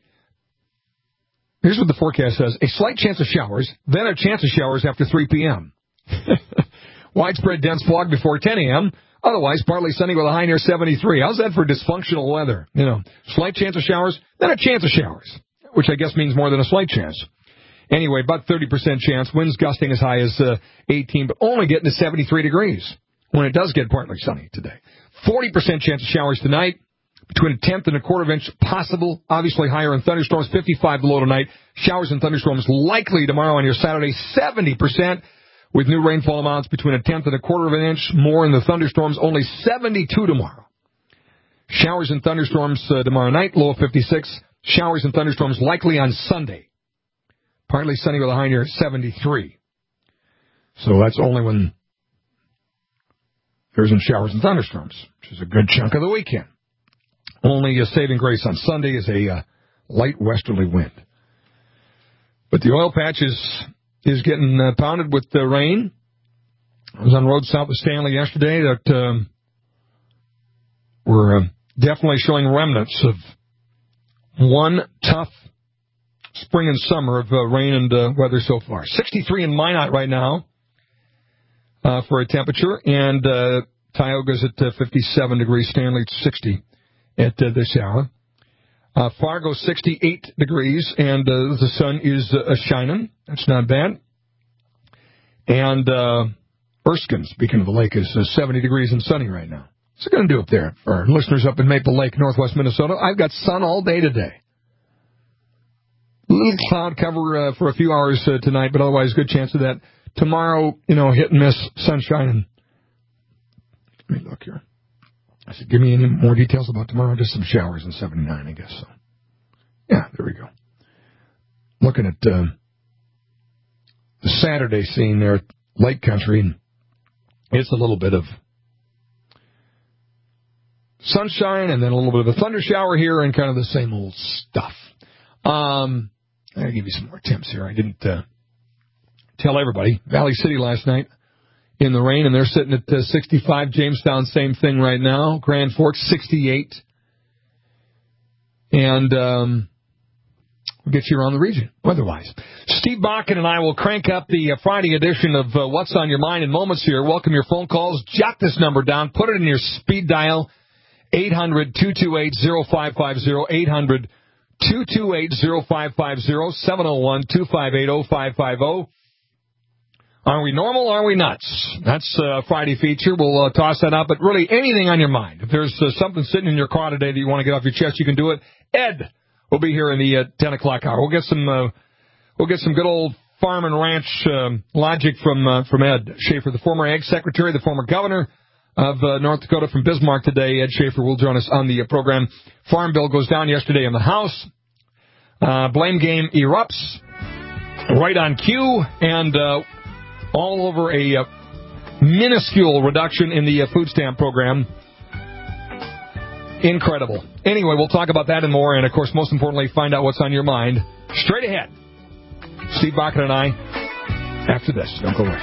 here's what the forecast says. A slight chance of showers, then a chance of showers after three p.m. Widespread dense fog before ten a.m. Otherwise, partly sunny with a high near seventy-three. How's that for dysfunctional weather? You know, slight chance of showers, then a chance of showers, which I guess means more than a slight chance. Anyway, about thirty percent chance. Winds gusting as high as uh, eighteen, but only getting to seventy-three degrees when it does get partly sunny today. forty percent chance of showers tonight. Between a tenth and a quarter of inch possible, obviously higher in thunderstorms, fifty-five below tonight. Showers and thunderstorms likely tomorrow on your Saturday, seventy percent, with new rainfall amounts between a tenth and a quarter of an inch. More in the thunderstorms, only seventy-two tomorrow. Showers and thunderstorms uh, tomorrow night, low of fifty-six. Showers and thunderstorms likely on Sunday. Partly sunny with a high near seventy-three. So that's only when there's in showers and thunderstorms, which is a good chunk of the weekend. Only a saving grace on Sunday is a uh, light westerly wind. But the oil patch is, is getting uh, pounded with the rain. I was on road south of Stanley yesterday that um, were uh, definitely showing remnants of one tough spring and summer of uh, rain and uh, weather so far. sixty-three in Minot right now uh, for a temperature, and uh, Tioga's at uh, fifty-seven degrees, Stanley at sixty. At uh, this hour. Uh, Fargo, sixty-eight degrees, and uh, the sun is uh, shining. That's not bad. And uh, Erskine, speaking of the lake, is uh, seventy degrees and sunny right now. What's it going to do up there for our listeners up in Maple Lake, northwest Minnesota? I've got sun all day today. A little cloud cover uh, for a few hours uh, tonight, but otherwise good chance of that. Tomorrow, you know, hit and miss, sunshine and Let me look here. I said, give me any more details about tomorrow? Just some showers in seventy-nine, I guess so. Yeah, there we go. Looking at uh, the Saturday scene there at Lake Country, and it's a little bit of sunshine and then a little bit of a thunder shower here and kind of the same old stuff. Um, I'll give you some more tips here. I didn't uh, tell everybody. Valley City last night in the rain, and they're sitting at uh, sixty-five. Jamestown, same thing right now. Grand Forks, sixty-eight. And um, we'll get you around the region, weather-wise. Steve Bakken and I will crank up the uh, Friday edition of uh, What's on Your Mind in moments here. Welcome your phone calls. Jot this number down. Put it in your speed dial. eight hundred, two two eight, oh five five oh. eight hundred, two two eight, oh five five oh. seven oh one, two five eight, oh five five oh. Are we normal or are we nuts? That's a Friday feature. We'll uh, toss that up. But really, anything on your mind. If there's uh, something sitting in your car today that you want to get off your chest, you can do it. Ed will be here in the uh, ten o'clock hour. We'll get some uh, we'll get some good old farm and ranch um, logic from uh, from Ed Schaefer, the former Ag Secretary, the former governor of uh, North Dakota from Bismarck today. Ed Schaefer will join us on the uh, program. Farm bill goes down yesterday in the House. Uh, blame game erupts right on cue, and uh, all over a uh, minuscule reduction in the uh, food stamp program. Incredible. Anyway, we'll talk about that and more, and, of course, most importantly, find out what's on your mind. Straight ahead. Steve Bakken and I, after this. Don't go away.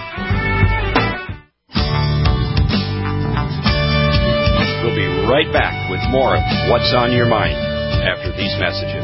We'll be right back with more of What's on Your Mind after these messages.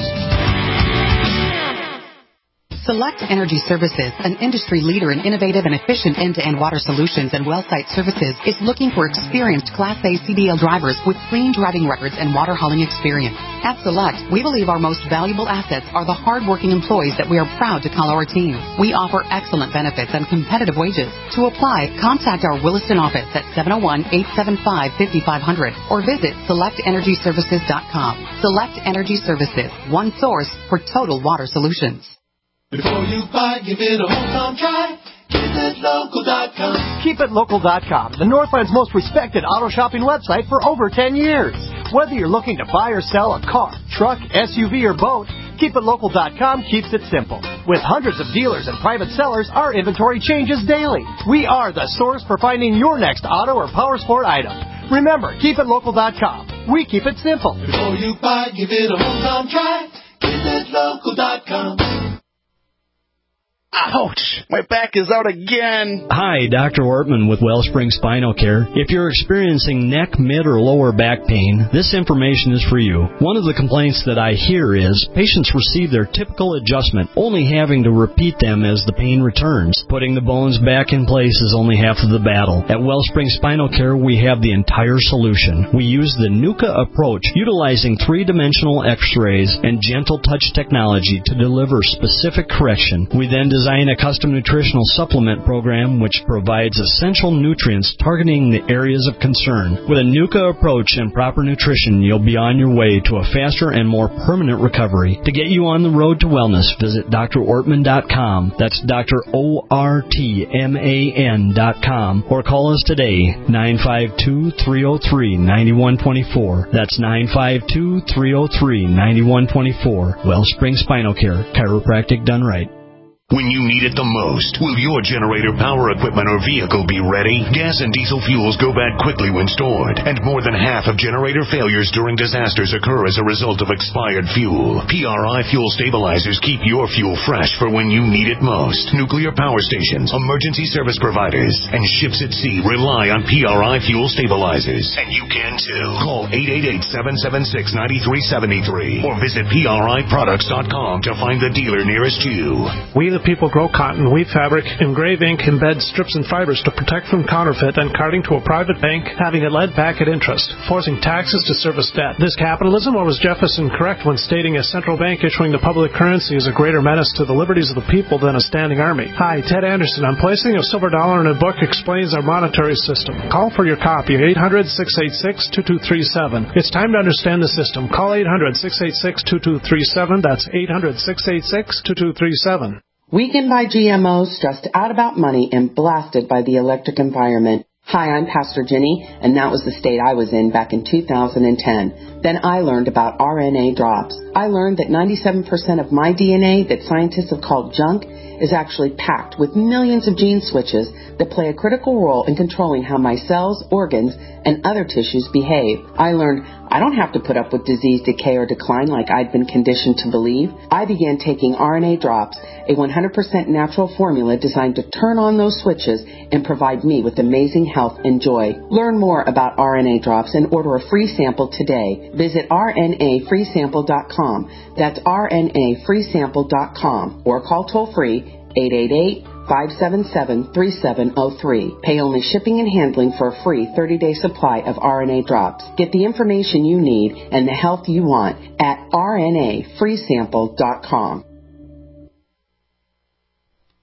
Select Energy Services, an industry leader in innovative and efficient end-to-end water solutions and well site services, is looking for experienced Class A C D L drivers with clean driving records and water hauling experience. At Select, we believe our most valuable assets are the hard-working employees that we are proud to call our team. We offer excellent benefits and competitive wages. To apply, contact our Williston office at seven oh one, eight seven five, five five zero zero or visit select energy services dot com. Select Energy Services, one source for total water solutions. Before you buy, give it a hometown try. Keep it local dot com. Keep It Local dot com, the Northland's most respected auto shopping website for over ten years. Whether you're looking to buy or sell a car, truck, S U V, or boat, Keep It Local dot com keeps it simple. With hundreds of dealers and private sellers, our inventory changes daily. We are the source for finding your next auto or power sport item. Remember, Keep It Local dot com. We keep it simple. Before you buy, give it a hometown try. Keep It Local dot com. Ouch! My back is out again. Hi, Doctor Ortman with Wellspring Spinal Care. If you're experiencing neck, mid, or lower back pain, this information is for you. One of the complaints that I hear is patients receive their typical adjustment, only having to repeat them as the pain returns. Putting the bones back in place is only half of the battle. At Wellspring Spinal Care, we have the entire solution. We use the NUCA approach, utilizing three-dimensional x-rays and gentle touch technology to deliver specific correction. We then design a custom nutritional supplement program which provides essential nutrients targeting the areas of concern. With a NUCA approach and proper nutrition, you'll be on your way to a faster and more permanent recovery. To get you on the road to wellness, visit D R ortman dot com. That's Doctor O R T M A N dot com. Or call us today, nine five two, three oh three, nine one two four. That's nine five two, three oh three, nine one two four. Wellspring Spinal Care, chiropractic done right. When you need it the most, will your generator, power equipment, or vehicle be ready? Gas and diesel fuels go bad quickly when stored, and more than half of generator failures during disasters occur as a result of expired fuel. P R I fuel stabilizers keep your fuel fresh for when you need it most. Nuclear power stations, emergency service providers, and ships at sea rely on P R I fuel stabilizers. And you can too. Call eight eight eight, seven seven six, nine three seven three or visit P R I products dot com to find the dealer nearest you. We the people grow cotton, weave fabric, engrave ink, embed strips and fibers to protect from counterfeit and carting to a private bank having a lead packet interest, forcing taxes to service debt. This capitalism, or was Jefferson correct when stating a central bank issuing the public currency is a greater menace to the liberties of the people than a standing army? Hi, Ted Anderson. I'm placing a silver dollar in a book explains our monetary system. Call for your copy, eight hundred, six eight six, two two three seven. It's time to understand the system. Call eight hundred, six eight six, two two three seven. That's eight hundred, six eight six, two two three seven. Weakened by G M Os, stressed out about money, and blasted by the electric environment. Hi, I'm Pastor Jenny, and that was the state I was in back in two thousand ten. Then I learned about R N A drops. I learned that ninety-seven percent of my D N A that scientists have called junk is actually packed with millions of gene switches that play a critical role in controlling how my cells, organs, and other tissues behave. I learned I don't have to put up with disease, decay, or decline like I'd been conditioned to believe. I began taking R N A drops, a one hundred percent natural formula designed to turn on those switches and provide me with amazing health and joy. Learn more about R N A drops and order a free sample today. Visit R N A free sample dot com. That's R N A free sample dot com or call toll free eight eight eight, five seven seven, three seven zero three. Pay only shipping and handling for a free thirty-day supply of R N A drops. Get the information you need and the health you want at R N A free sample dot com.